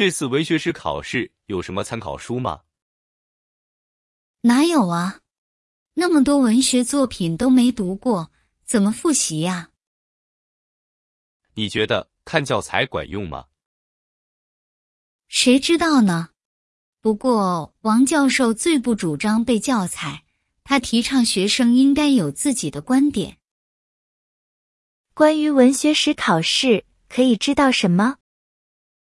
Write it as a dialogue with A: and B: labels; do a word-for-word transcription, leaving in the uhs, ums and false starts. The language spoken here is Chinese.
A: 这次文学史考试有什么参考书吗？
B: 哪有啊？那么多文学作品都没读过，怎么复习呀？
A: 你觉得看教材管用吗？
B: 谁知道呢？不过王教授最不主张背教材，他提倡学生应该有自己的观点。
C: 关于文学史考试，可以知道什么？